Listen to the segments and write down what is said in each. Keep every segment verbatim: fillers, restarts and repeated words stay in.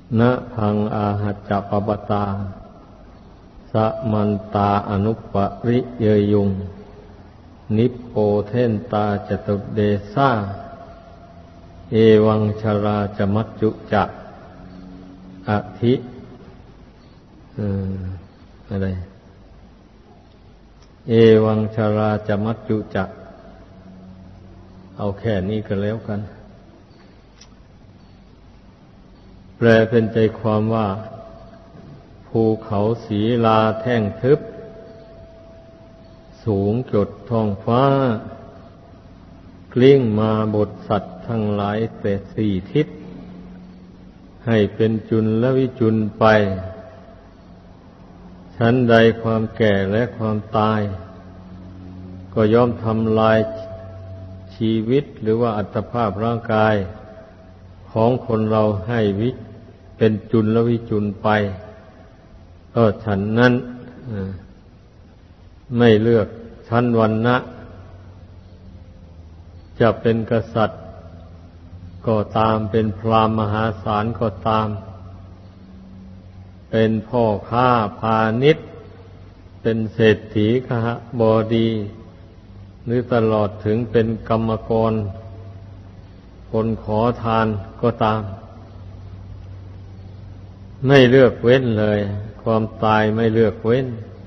นะพังอาหัจจปปตาสมันตาอนุปริเยยุงนิปโปเทนตาจตุเดสาเอวังชราจมัจจุจะอธิอะไรเอวังชราจมัจจุจะเอาแค่นี้ก็แล้วกันแปลเป็นใจความว่าภูเขาสีลาแท่งทึบสูงจดท้องฟ้ากลิ้งมาบทสัตว์ทั้งหลายแต่สี่ทิศให้เป็นจุลวิจุลไปชั้นใดความแก่และความตายก็ย่อมทำลายชีวิตหรือว่าอัตภาพร่างกายของคนเราให้วิเป็นจุลวิจุลไปก็ฉันนั้นไม่เลือกชั้นวรรณะจะเป็นกษัตริย์ก็ตามเป็นพราหมณ์มหาศาลก็ตามเป็นพ่อค้าพาณิชย์เป็นเศรษฐีคหบดีหรือตลอดถึงเป็นกรรมกรคนขอทานก็ตามไม่เลือกเว้นเลยความตายไม่เลือกเว้น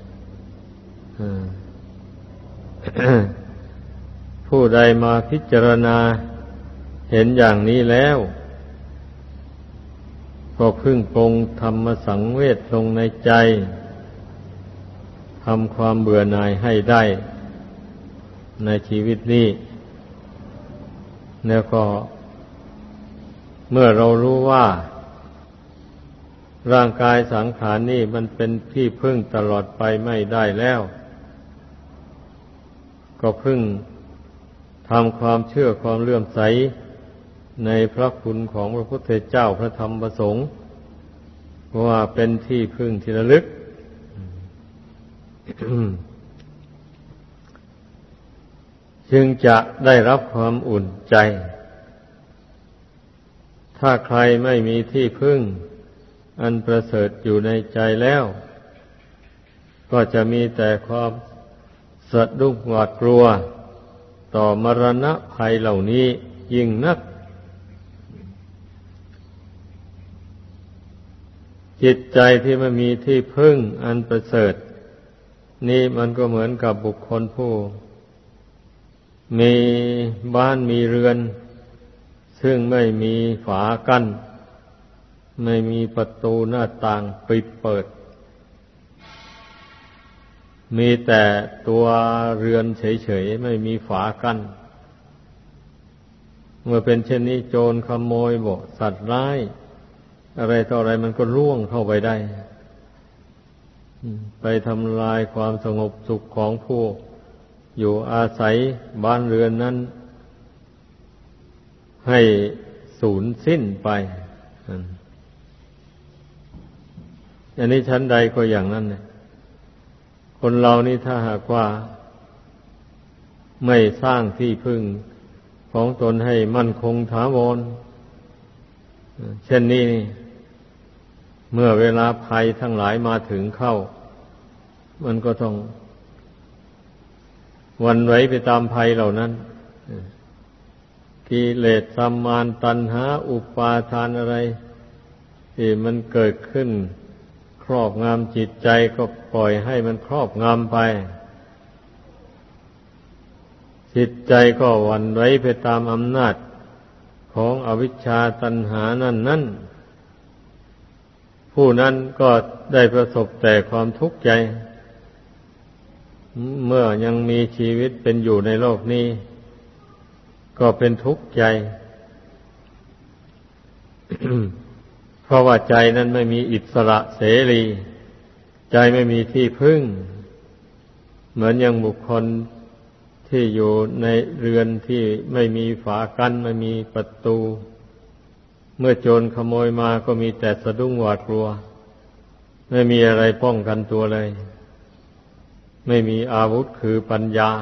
ผู้ใดมาพิจารณาเห็นอย่างนี้แล้วก็พึ่งปรงธรรมสังเวชลงในใจทำความเบื่อหน่ายให้ได้ในชีวิตนี้แล้วก็เมื่อเรารู้ว่าร่างกายสังขารนี่มันเป็นที่พึ่งตลอดไปไม่ได้แล้วก็พึ่งทำความเชื่อความเลื่อมใสในพระคุณของพระพุทธเจ้าพระธรรมพระสงฆ์ว่าเป็นที่พึ่งที่ระลึก จึงจะได้รับความอุ่นใจถ้าใครไม่มีที่พึ่งอันประเสริฐอยู่ในใจแล้วก็จะมีแต่ความสะดุ้งหวาดกลัวต่อมรณะภัยเหล่านี้ยิ่งนักจิตใจที่ไม่มีที่พึ่งอันประเสริฐนี่มันก็เหมือนกับบุคคลผู้มีบ้านมีเรือนซึ่งไม่มีฝากั้นไม่มีประตูหน้าต่างปิดเปิดมีแต่ตัวเรือนเฉยๆไม่มีฝากั้นเมื่อเป็นเช่นนี้โจรขโมยบ่สัตว์ร้ายอะไรต่ออะไรมันก็ล่วงเข้าไปได้ไปทำลายความสงบสุขของผู้อยู่อาศัยบ้านเรือนนั้นให้สูญสิ้นไปอันนี้ชั้นใดก็อย่างนั้นเนี่ยคนเรานี่ถ้าหากว่าไม่สร้างที่พึ่งของตนให้มั่นคงถาวรเช่นนี้เมื่อเวลาภัยทั้งหลายมาถึงเข้ามันก็ต้องหวั่นไหวไปตามภัยเหล่านั้นกิเลสสัมมานตัณหาอุปาทานอะไรที่มันเกิดขึ้นครอบงำจิตใจก็ปล่อยให้มันครอบงำไปจิตใจก็หวั่นไหวไปตามอำนาจของอวิชชาตัณหานั่นนั่นผู้นั้นก็ได้ประสบแต่ความทุกข์ใจเมื่อยังมีชีวิตเป็นอยู่ในโลกนี้ก็เป็นทุกข์ใจ เพราะว่าใจนั้นไม่มีอิสระเสรีใจไม่มีที่พึ่งเหมือนอย่างบุคคลที่อยู่ในเรือนที่ไม่มีฝากั้นไม่มีประตูเมื่อโจรขโมยมาก็มีแต่สะดุ้งหวาดกลัวไม่มีอะไรป้องกันตัวเลยไม่มีอาวุธคือปัญญา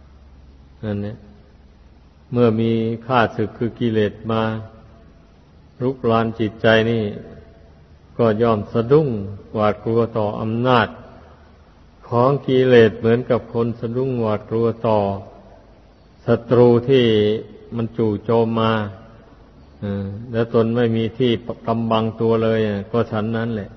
นั่นเนี่ยเมื่อมีข้าศึกคือกิเลสมารุกรานจิตใจนี่ก็ย่อมสะดุ้งหวาดกลัวต่ออำนาจของกิเลสเหมือนกับคนสะดุ้งหวาดกลัวต่อศัตรูที่มันจู่โจมมาแล้วตนไม่มีที่กำบังตัวเลยก็ฉันนั้นแหละ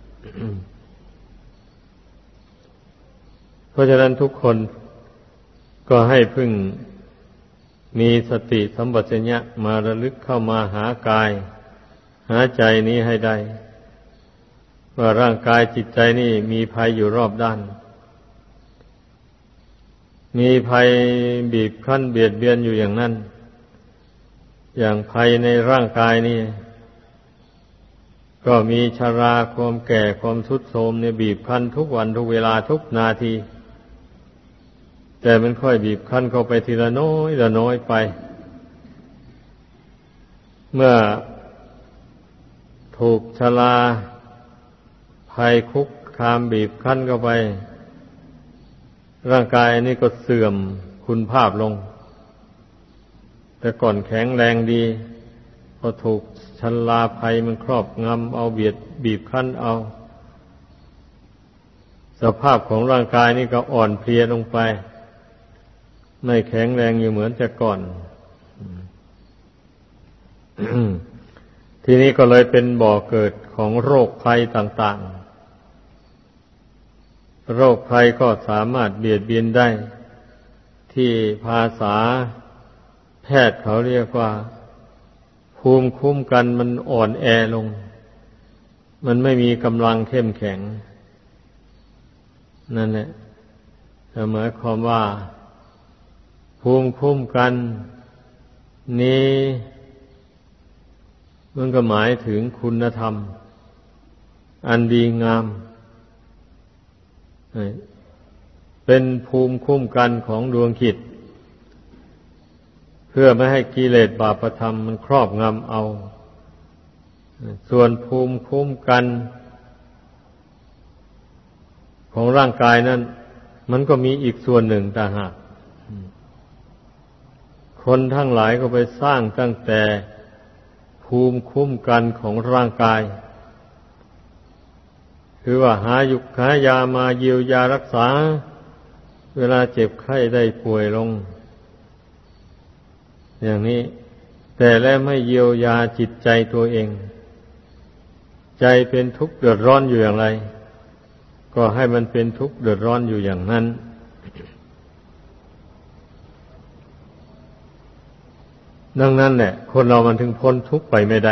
เพราะฉะนั้นทุกคนก็ให้พึ่งมีสติสัมปชัญญะมาระลึกเข้ามาหากายหาใจนี้ให้ได้ว่าร่างกายจิตใจนี่มีภัยอยู่รอบด้านมีภัยบีบคั้นเบียดเบียนอยู่อย่างนั้นอย่างภัยในร่างกายนี่ก็มีชราความแก่ความทรุดโทรมเนี่ยบีบคั้นทุกวันทุกเวลาทุกนาทีแต่มันค่อยบีบคั้นเข้าไปทีละน้อยละน้อยไปเมื่อถูกชราภัยคุกคามบีบคั้นเข้าไปร่างกายอันนี้ก็เสื่อมคุณภาพลงแต่ก่อนแข็งแรงดีพอถูกชราภัยมันครอบงำเอาเบียดบีบคั้นเอาสภาพของร่างกายนี่ก็อ่อนเพลียลงไปไม่แข็งแรงอยู่เหมือนแต่ก่อน ทีนี้ก็เลยเป็นบ่อเกิดของโรคภัยต่างๆโรคภัยก็สามารถเบียดเบียนได้ที่ภาษาแพทย์เขาเรียกว่าภูมิคุ้มกันมันอ่อนแอลงมันไม่มีกำลังเข้มแข็งนั่นแหละหมายความว่าภูมิคุ้มกันนี้มันก็หมายถึงคุณธรรมอันดีงามเป็นภูมิคุ้มกันของดวงจิตเพื่อไม่ให้กิเลสบาปธรรมมันครอบงำเอาส่วนภูมิคุ้มกันของร่างกายนั้นมันก็มีอีกส่วนหนึ่งต่างหากคนทั้งหลายก็ไปสร้างตั้งแต่ภูมิคุ้มกันของร่างกายคือว่าหายุกหายามาเยียวยารักษาเวลาเจ็บไข้ได้ป่วยลงอย่างนี้แต่แล้วไม่เยียวยาจิตใจตัวเองใจเป็นทุกข์เดือดร้อนอยู่อย่างไรก็ให้มันเป็นทุกข์เดือดร้อนอยู่อย่างนั้นดังนั้นแหละคนเรามันถึงพ้นทุกข์ไปไม่ได้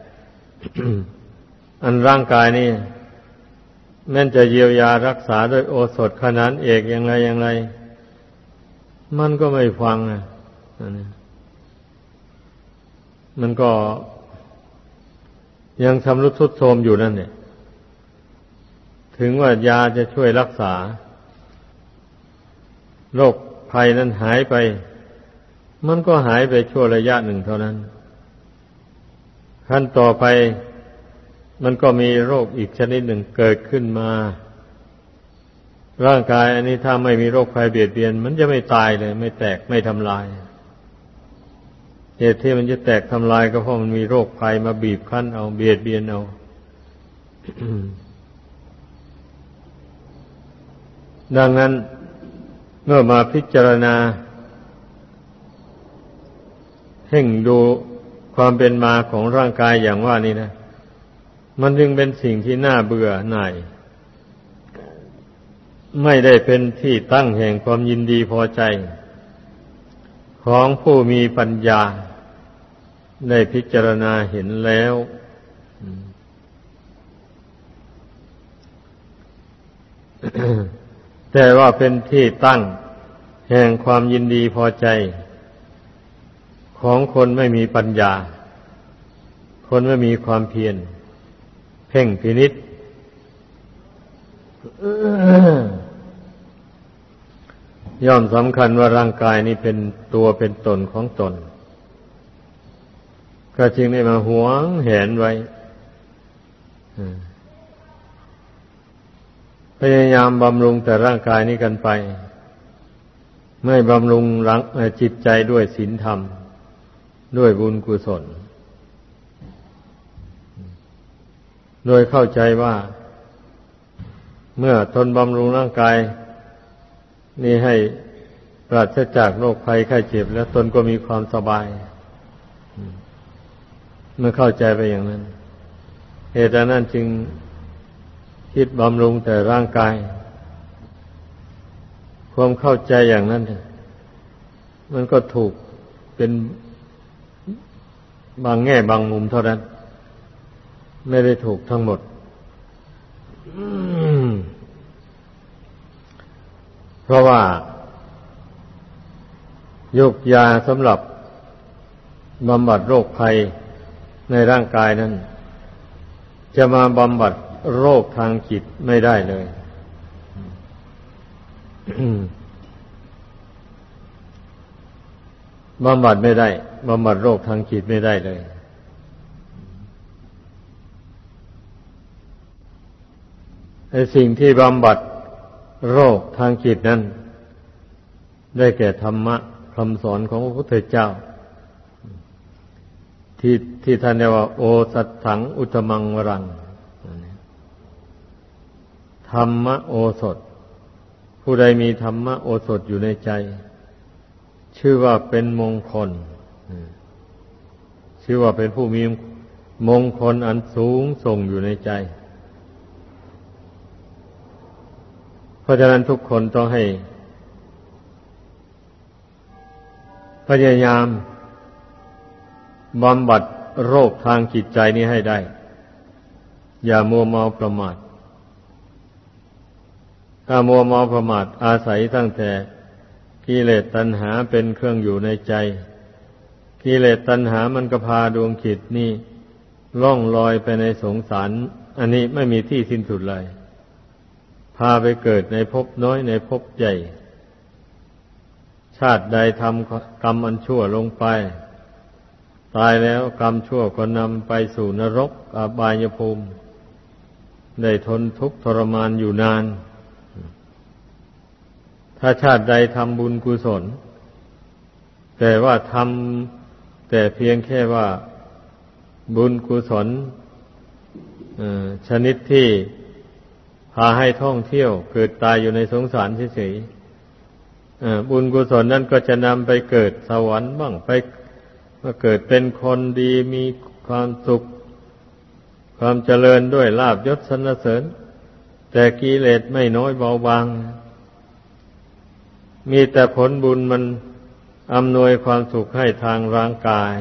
อันร่างกายนี่แม้จะเยียวยารักษาด้วยโอสถขนานเอกอย่างไรอย่างไรมันก็ไม่ฟังอ่ะมันก็ยังชำรุดทรุดโทรมอยู่นั่นเนี่ยถึงว่ายาจะช่วยรักษาโรคภัยนั้นหายไปมันก็หายไปชั่วระยะหนึ่งเท่านั้นขั้นต่อไปมันก็มีโรคอีกชนิดหนึ่งเกิดขึ้นมาร่างกายอันนี้ถ้าไม่มีโรคภัยเบียดเบียนมันจะไม่ตายเลยไม่แตกไม่ทำลายเหตุที่มันจะแตกทำลายก็เพราะมันมีโรคภัยมาบีบคั้นเอาเบียดเบียนเอา ดังนั้นเมื่อมาพิจารณาเพ่งดูความเป็นมาของร่างกายอย่างว่านี้นะมันจึงเป็นสิ่งที่น่าเบื่อหน่ายไม่ได้เป็นที่ตั้งแห่งความยินดีพอใจของผู้มีปัญญาได้พิจารณาเห็นแล้วแต่ว่าเป็นที่ตั้งแห่งความยินดีพอใจของคนไม่มีปัญญาคนไม่มีความเพียรเพ่งพินิจย่อมสำคัญว่าร่างกายนี้เป็นตัวเป็นตนของตนก็จึงได้มาหวงแหนไว้พยายามบำรุงแต่ร่างกายนี้กันไปไม่บำรุงจิตใจด้วยศีลธรรมด้วยบุญกุศลโดยเข้าใจว่าเมื่อตนบำรุงร่างกายนี่ให้ปราศจากโรคภัยไข้เจ็บแล้วตนก็มีความสบายเมื่อเข้าใจไปอย่างนั้นเหตุนั้นจึงคิดบำรุงแต่ร่างกายความเข้าใจอย่างนั้นมันก็ถูกเป็นบางแง่บางมุมเท่านั้นไม่ได้ถูกทั้งหมดเพราะว่ายุกยาสำหรับบำบัดโรคภัยในร่างกายนั้นจะมาบำบัดโรคทางจิตไม่ได้เลยบำบัดไม่ได้บำบัดโรคทางจิตไม่ได้เลยไอ้สิ่งที่บำบัดโรคทางจิตนั้นได้แก่ธรรมะคำสอนของพระพุทธเจ้าที่ที่ท่านเรียกว่าโอสัตถังอุตตมังวรังธรรมะโอสถผู้ใดมีธรรมะโอสถอยู่ในใจชื่อว่าเป็นมงคลชื่อว่าเป็นผู้มีมงคลอันสูงส่งอยู่ในใจเพราะฉะนั้นทุกคนต้องให้พยายามบำบัดโรคทางจิตใจนี้ให้ได้อย่ามัวเมาประมาทถ้ามัวเมาประมาทอาศัยตั้งแต่กิเลสตัณหาเป็นเครื่องอยู่ในใจกิเลสตัณหามันก็พาดวงจิตนี่ล่องลอยไปในสงสารอันนี้ไม่มีที่สิ้นสุดเลยพาไปเกิดในภพน้อยในภพใหญ่ชาติใดทำกรรมอันชั่วลงไปตายแล้วกรรมชั่วก็นำไปสู่นรกอบายภูมิได้ทนทุกข์ทรมานอยู่นานถ้าชาติใดทำบุญกุศลแต่ว่าทำแต่เพียงแค่ว่าบุญกุศลชนิดที่พาให้ท่องเที่ยวเกิดตายอยู่ในสงสารเฉยๆบุญกุศลนั้นก็จะนำไปเกิดสวรรค์บ้างไปมาเกิดเป็นคนดีมีความสุขความเจริญด้วยลาภยศสรรเสริญแต่กิเลสไม่น้อยเบาบางมีแต่ผลบุญมันอำนวยความสุขให้ทางร่างกาย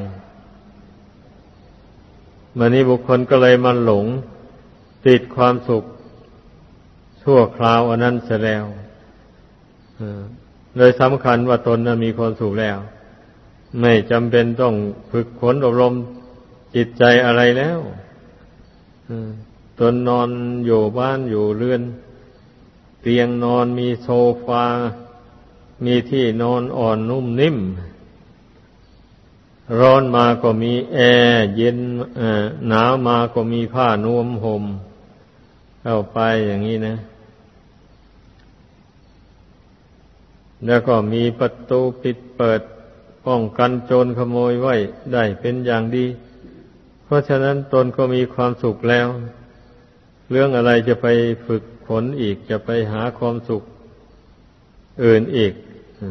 มันนี้บุคคลก็เลยมันหลงติดความสุขชั่วคราวอันนั้นเสียแล้วเลยสำคัญว่าตนนั้นมีความสุขแล้วไม่จำเป็นต้องฝึกฝนอบรมจิตใจอะไรแล้วตนนอนอยู่บ้านอยู่เรือนเตียงนอนมีโซฟามีที่นอนอ่อนนุ่มนิ่มร้อนมาก็มีแอร์เย็นหนาวมาก็มีผ้านวมห่มเข้าไปอย่างนี้นะแล้วก็มีประตูปิดเปิดป้องกันโจรขโมยไว้ได้เป็นอย่างดีเพราะฉะนั้นตนก็มีความสุขแล้วเรื่องอะไรจะไปฝึกฝนอีกจะไปหาความสุขอื่นอีก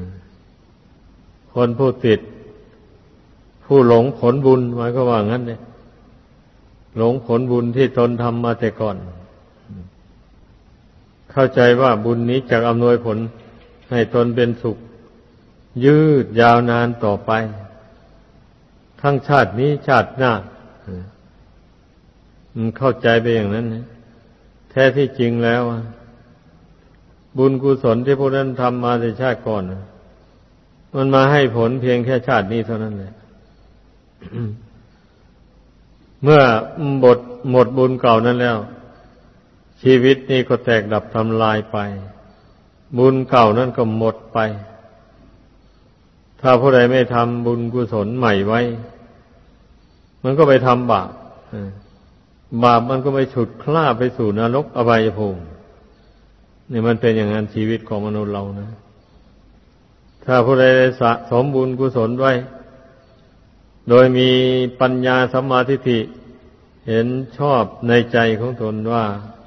คนผู้ติดผู้หลงผลบุญหมายก็ว่างั้นเนี่ยหลงผลบุญที่ตนทำมาแต่ก่อนเข้าใจว่าบุญนี้จะอำนวยผลให้ตนเป็นสุขยืดยาวนานต่อไปทั้งชาตินี้ชาติหน้ามันเข้าใจไปอย่างนั้นนะแท้ที่จริงแล้วบุญกุศลที่พวกนั้นทำมาในชาติก่อนมันมาให้ผลเพียงแค่ชาตินี้เท่านั้นแหละ เมื่อหมดหมดบุญเก่านั้นแล้วชีวิตนี้ก็แตกดับทำลายไปบุญเก่านั้นก็หมดไปถ้าผู้ใดไม่ทำบุญกุศลใหม่ไว้มันก็ไปทำบาปบาปมันก็ไปฉุดคล้าไปสู่นรกอบายภูมินี่มันเป็นอย่างนั้นชีวิตของมนุษย์เรานะถ้าผู้ใดสะสมบุญกุศลไว้โดยมีปัญญาสัมมาทิฏฐิเห็นชอบในใจของตนว่า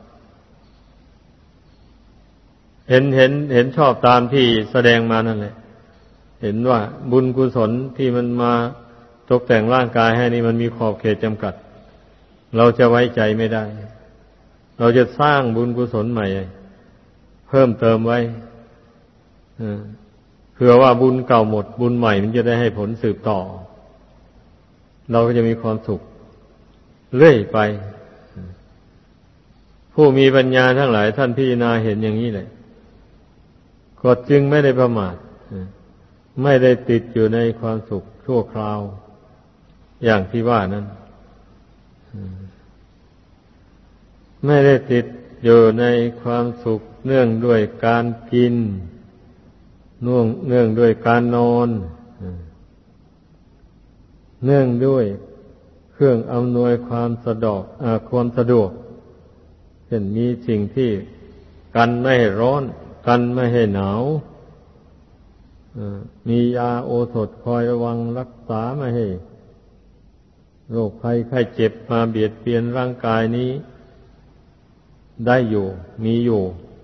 เห็นเห็นเห็นชอบตามที่แสดงมานั่นแหละเห็นว่าบุญกุศลที่มันมาตกแต่งร่างกายให้นี่มันมีขอบเขตจำกัดเราจะไว้ใจไม่ได้เราจะสร้างบุญกุศลใหม่เพิ่มเติมไว้เผื่อว่าบุญเก่าหมดบุญใหม่มันจะได้ให้ผลสืบต่อเราก็จะมีความสุขเรื่อยไปผู้มีปัญญาทั้งหลายท่านพิจารณาเห็นอย่างนี้เลยก็จึงไม่ได้ประมาทไม่ได้ติดอยู่ในความสุขชั่วคราวอย่างที่ว่านั้นไม่ได้ติดอยู่ในความสุขเนื่องด้วยการกินเนื่องเนื่องด้วยการนอนเนื่องด้วยเครื่องอำนวยความสะดวกความสะดวกเช่นมีสิ่งที่กันไม่ให้ร้อนกันไม่ให้หนาวมียาโอสถคอยระวังรักษาไม่ให้โรคภัยไข้เจ็บมาเบียดเบียนร่างกายนี้ได้อยู่มีอยู่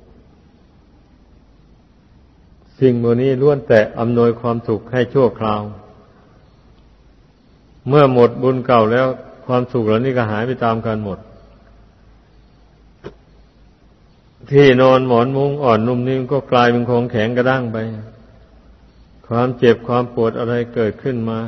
สิ่งเหล่านี้ล้วนแต่อำนวยความสุขให้ชั่วคราวเมื่อหมดบุญเก่าแล้วความสุขเหล่านี้ก็หายไปตามกันหมดที่นอนหมอนมุ้งอ่อนนุ่มนิ่มก็กลายเป็นของแข็งกระด้างไปความเจ็บความปวดอะไรเกิดขึ้นมา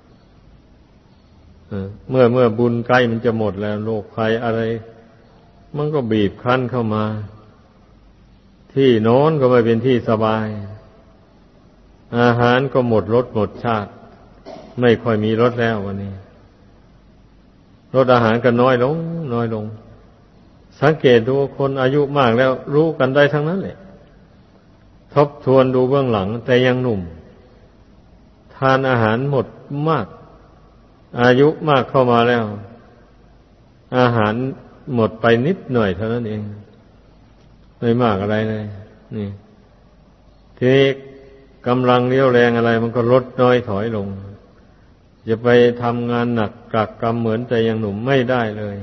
เมื่อเมื่อบุญใกล้มันจะหมดแล้วโรคภัยอะไรมันก็บีบคั้นเข้ามาที่นอนก็ไม่เป็นที่สบายอาหารก็หมดรสหมดชาติไม่ค่อยมีรสแล้ววันนี้รสอาหารก็น้อยลงน้อยลงสังเกตดูคนอายุมากแล้วรู้กันได้ทั้งนั้นแหละทบทวนดูเบื้องหลังแต่ยังหนุ่มทานอาหารหมดมากอายุมากเข้ามาแล้วอาหารหมดไปนิดหน่อยเท่านั้นเองไม่มากอะไรเลยนี่ทีนี้กำลังเรี่ยวแรงอะไรมันก็ลดน้อยถอยลงจะไปทำงานหนักกักกรรมเหมือนแต่ยังหนุ่มไม่ได้เลย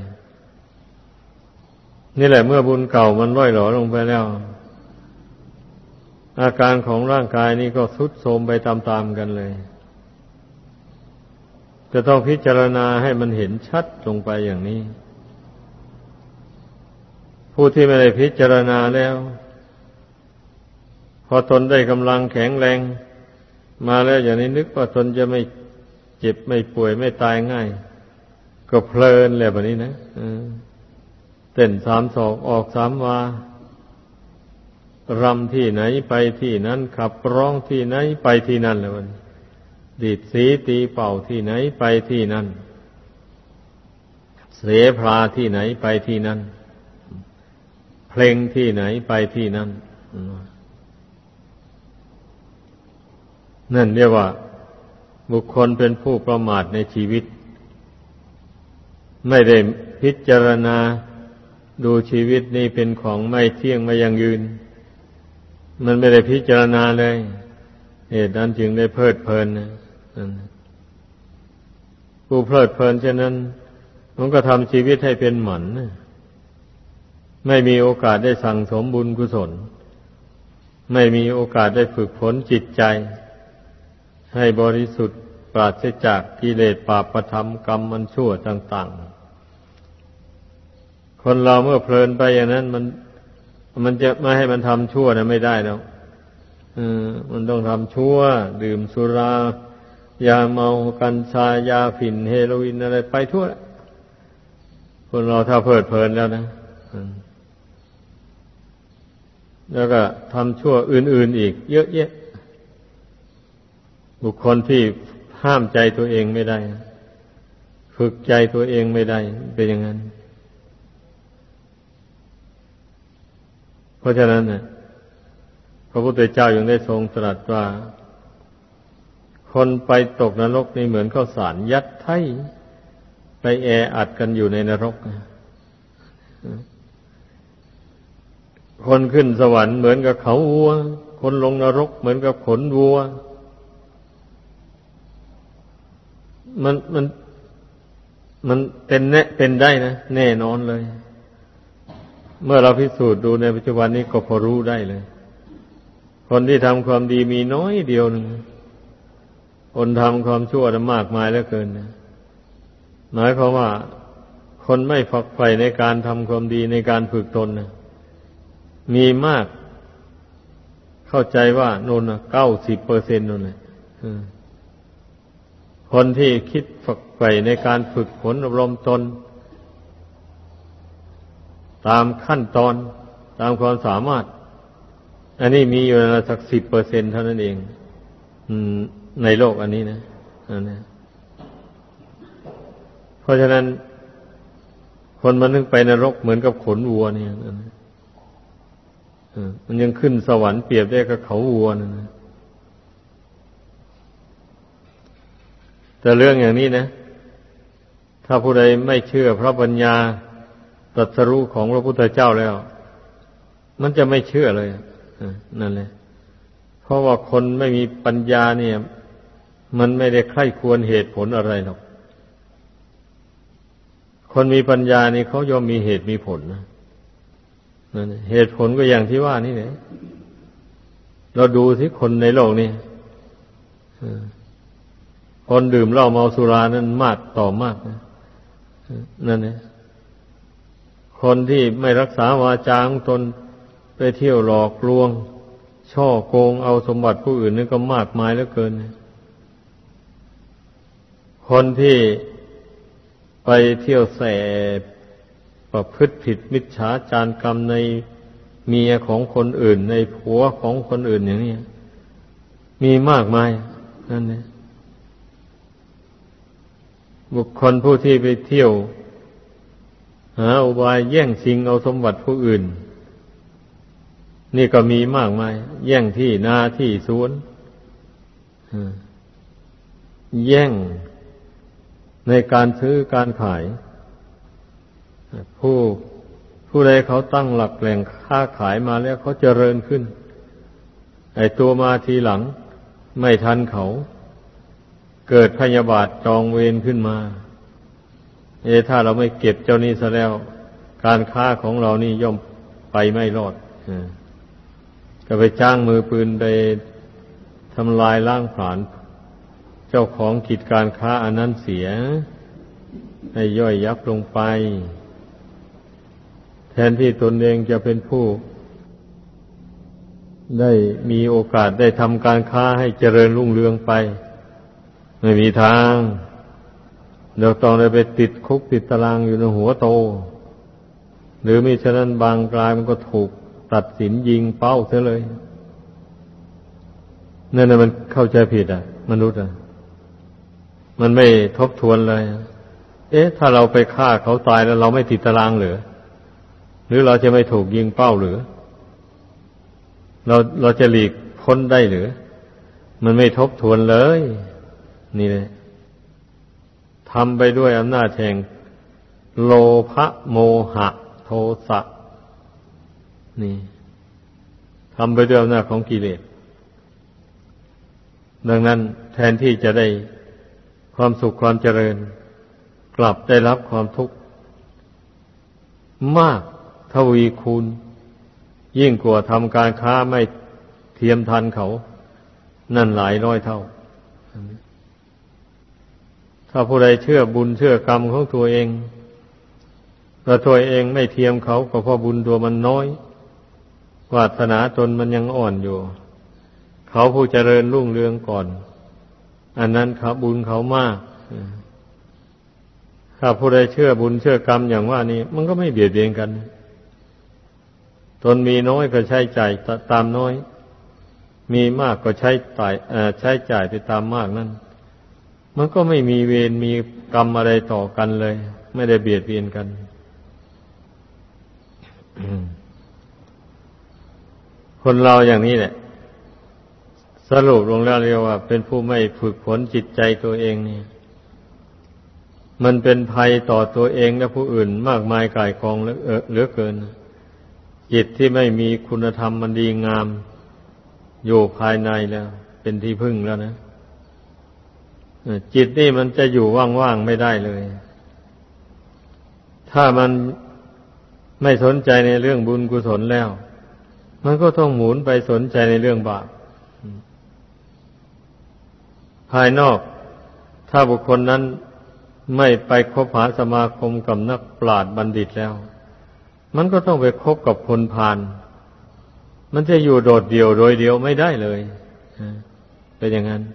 นี่แหละเมื่อบุญเก่ามันร่อยหรอลงไปแล้วอาการของร่างกายนี้ก็ทรุดโทรมไปตามๆกันเลยจะต้องพิจารณาให้มันเห็นชัดลงไปอย่างนี้ผู้ที่ไม่ได้พิจารณาแล้วพอตนได้กำลังแข็งแรงมาแล้วอย่างนี้นึกว่าตนจะไม่เจ็บไม่ป่วยไม่ตายง่ายก็เพลินเลยแบบนี้นะเต้นสามศอกออกสามวารำที่ไหนไปที่นั้นขับร้องที่ไหนไปที่นั่นเลยมันดีดสีตีเป่าที่ไหนไปที่นั่นเสพลาที่ไหนไปที่นั่นเพลงที่ไหนไปที่นั่นนั่นเรียกว่าบุคคลเป็นผู้ประมาทในชีวิตไม่ได้พิจารณาดูชีวิตนี้เป็นของไม่เที่ยงไม่ยั่งยืนมันไม่ได้พิจารณาเลยเหตุนั้นจึงได้เพลิดเพลินนะผู้เพลิดเพลินเช่นนั้นมันก็ทำชีวิตให้เป็นหมันไม่มีโอกาสได้สั่งสมบุญกุศลไม่มีโอกาสได้ฝึกฝนจิตใจให้บริสุทธิ์ปราศจากกิเลสบาปธรรมกรรมมันชั่วต่างๆคนเราเมื่อเพลินไปอย่างนั้นมันมันจะไม่ให้มันทำชั่วนะไม่ได้แล้วมันต้องทำชั่วดื่มสุรายาเมากัญชายาฝิ่นเฮโรอีนอะไรไปทั่วคนเราถ้าเพลิดเพลินแล้วนะแล้วก็ทำชั่วอื่นๆอีกเยอะแยะบุคคลที่ห้ามใจตัวเองไม่ได้ฝึกใจตัวเองไม่ได้เป็นอย่างนั้นเพราะฉะนั้นนะพระพุทธเจ้ายังได้ทรงตรัสว่าคนไปตกนรกนี่เหมือนข้าวสารยัดไถ่ไปแออัดกันอยู่ในนรกคนขึ้นสวรรค์เหมือนกับเขาวัวคนลงนรกเหมือนกับขนวัวมันมันมันเป็นแน่เป็นได้นะแน่นอนเลยเมื่อเราพิสูจน์ดูในปัจจุบันนี้ก็พอรู้ได้เลยคนที่ทำความดีมีน้อยเดียวนึงคนทำความชั่วมากมายเหลือเกินนะหมายความว่าคนไม่ฝักใฝ่ในการทำความดีในการฝึกตนนะมีมากเข้าใจว่าโน่นเก้าสิบเปอร์เซ็นต์นั่นแหละคนที่คิดฝักใฝ่ในการฝึกฝนอบรมตนตามขั้นตอนตามความสามารถอันนี้มีอยู่ในสักสิบเปอร์เซ็นต์เท่านั้นเองในโลกอันนี้นะอันนี้เพราะฉะนั้นคนมันนึกไปนรกเหมือนกับขนวัวเนี่ยมันยังขึ้นสวรรค์เปรียบได้กับเขาวัวนะแต่เรื่องอย่างนี้นะถ้าผู้ใดไม่เชื่อพระปัญญาตรัสรู้ของพระพุทธเจ้าแล้วมันจะไม่เชื่อเลยนั่นแหละเพราะว่าคนไม่มีปัญญาเนี่ยมันไม่ได้ใคร่ควรเหตุผลอะไรหรอกคนมีปัญญานี่เขาย่อมมีเหตุมีผลนะนั่นเหตุผลก็อย่างที่ว่านี่แหละเราดูสิคนในโลกนี้คนดื่มเหล้าเมาสุรานั้นมากต่อมากนะนั่นเองคนที่ไม่รักษาวาจาของตนไปเที่ยวหลอกลวงช่อโกงเอาสมบัติผู้อื่นนี่ก็มากมายเหลือเกินคนที่ไปเที่ยวแสบประพฤติผิดมิจฉาจารกรรมในเมียของคนอื่นในผัวของคนอื่นอย่างนี้มีมากมายนั่นเองบุคคลผู้ที่ไปเที่ยวหาอุบายแย่งชิงเอาสมบัติผู้อื่นนี่ก็มีมากมายแย่งที่นาที่สวนแย่งในการซื้อการขายผู้ผู้ใดเขาตั้งหลักแหล่งค้าขายมาแล้วเขาเจริญขึ้นไอ้ตัวมาทีหลังไม่ทันเขาเกิดพยาบาทจองเวรขึ้นมาเอถ้าเราไม่เก็บเจ้านี้ซะแล้วการค้าของเรานี่ย่อมไปไม่รอดก็ไปจ้างมือปืนไปทำลายล้างผลาญเจ้าของกิจการค้าอันนั้นเสียให้ย่อยยับลงไปแทนที่ตนเองจะเป็นผู้ได้มีโอกาสได้ทำการค้าให้เจริญรุ่งเรืองไปไม่มีทางเดี๋ยวต้องได้ไปติดคุกติดตารางอยู่ในหัวโตหรือมิฉะนั้นบางรายมันก็ถูกตัดสินยิงเป้าเสียเลยนั่นน่ะมันเข้าใจผิดอ่ะมนุษย์อ่ะมันไม่ทบทวนเลยเอ๊ะถ้าเราไปฆ่าเขาตายแล้วเราไม่ติดตารางหรือหรือเราจะไม่ถูกยิงเป้าหรือเราเราจะหลีกพ้นได้หรือมันไม่ทบทวนเลยนี่เลยทำไปด้วยอำนาจแห่งโลภะโมหะโทสะนี่ทำไปด้วยอำนาจของกิเลสดังนั้นแทนที่จะได้ความสุขความเจริญกลับได้รับความทุกข์มากทวีคูณยิ่งกว่าทำการค้าไม่เทียมทันเขานั่นหลายร้อยเท่าถ้าผู้ใดเชื่อบุญเชื่อกรรมของตัวเองแต่ตัวเองไม่เทียมเขาก็เพราะบุญตัวมันน้อยวาสนาตนมันยังอ่อนอยู่เขาผู้เจริญรุ่งเรืองก่อนอันนั้นเขาบุญเขามากถ้าผู้ใดเชื่อบุญเชื่อกรรมอย่างว่านี้มันก็ไม่เบียดเบียนกันตนมีน้อยก็ใช้จ่ายตามน้อยมีมากก็ใช้จ่ายใช้จ่ายไปตามมากนั่นมันก็ไม่มีเวรมีกรรมอะไรต่อกันเลยไม่ได้เบียดเบียนกันคนเราอย่างนี้แหละสรุปลงแล้วเรียกว่าเป็นผู้ไม่ฝึกฝนจิตใจตัวเองนี่มันเป็นภัยต่อตัวเองและผู้อื่นมากมายก่ายกองเหลือเกินจิตที่ไม่มีคุณธรรมมันดีงามอยู่ภายในแล้วเป็นที่พึ่งแล้วนะจิตนี่มันจะอยู่ว่างๆไม่ได้เลยถ้ามันไม่สนใจในเรื่องบุญกุศลแล้วมันก็ต้องหมุนไปสนใจในเรื่องบาปภายนอกถ้าบุคคลนั้นไม่ไปคบหาสมาคมกับนักปราชญ์บัณฑิตแล้วมันก็ต้องไปคบกับคนพาลมันจะอยู่โดดเดี่ยวโดยเดียวไม่ได้เลยเป็นอย่างนั้น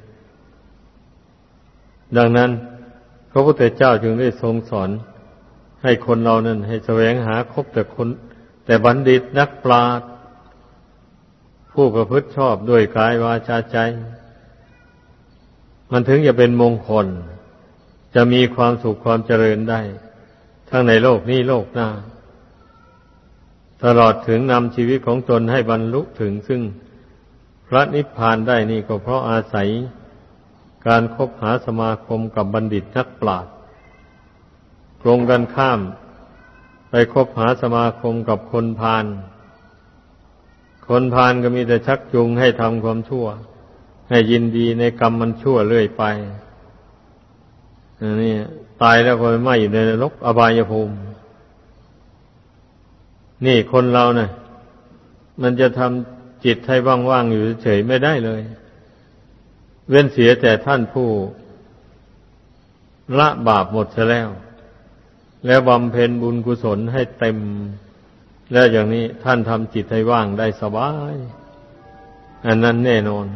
ดังนั้นพระพุทธเจ้าจึงได้ทรงสอนให้คนเรานั้นให้แสวงหาคบแต่คนแต่บัณฑิตนักปราชญ์ผู้ประพฤติชอบด้วยกายวาจาใจมันถึงจะเป็นมงคลจะมีความสุขความเจริญได้ทั้งในโลกนี้โลกหน้าตลอดถึงนำชีวิตของตนให้บรรลุถึงซึ่งพระนิพพานได้นี่ก็เพราะอาศัยการคบหาสมาคมกับบัณฑิตนักปราชญ์ตรงกันข้ามไปคบหาสมาคมกับคนพาลคนพาลก็มีแต่ชักจูงให้ทำความชั่วให้ยินดีในกรรมมันชั่วเรื่อยไปอันนี้ตายแล้วก็ไม่ไหม้อยู่ในนรกอบายภูมินี่คนเราเนี่ยมันจะทำจิตให้ว่างๆอยู่เฉยไม่ได้เลยเว้นเสียแต่ท่านผู้ละบาปหมดเสียแล้วแล้วบำเพ็ญบุญกุศลให้เต็มแล้วอย่างนี้ท่านทำจิตให้ว่างได้สบายอันนั้นแน่นอน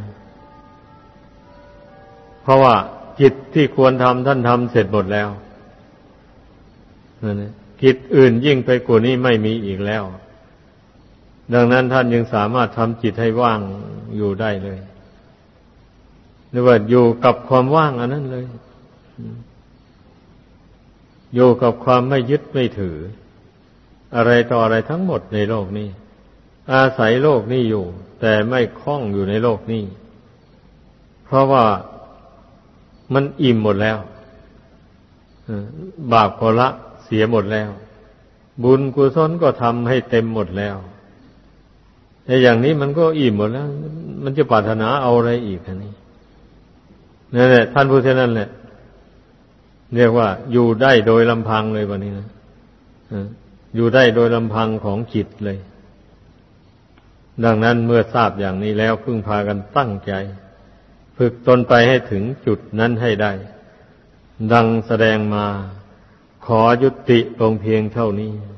เพราะว่ากิจที่ควรทำท่านทำเสร็จหมดแล้วนั่นแหละกิจอื่นยิ่งไปกว่านี้ไม่มีอีกแล้วดังนั้นท่านยังสามารถทำจิตให้ว่างอยู่ได้เลยหรือว่าอยู่กับความว่างอันนั้นเลยอยู่กับความไม่ยึดไม่ถืออะไรต่ออะไรทั้งหมดในโลกนี้อาศัยโลกนี้อยู่แต่ไม่คล้องอยู่ในโลกนี้เพราะว่ามันอิ่มหมดแล้วบาปก็ละเสียหมดแล้วบุญกุศลก็ทำให้เต็มหมดแล้วแต่อย่างนี้มันก็อิ่มหมดแล้วมันจะปรารถนาเอาอะไรอีกอันนี้นั่นแหละท่านผู้เช่นนั้นแหละเรียกว่าอยู่ได้โดยลำพังเลยวันนี้นะอยู่ได้โดยลำพังของจิตเลยดังนั้นเมื่อทราบอย่างนี้แล้วพึ่งพากันตั้งใจฝึกตนไปให้ถึงจุดนั้นให้ได้ดังแสดงมาขอยุติลงเพียงเท่านี้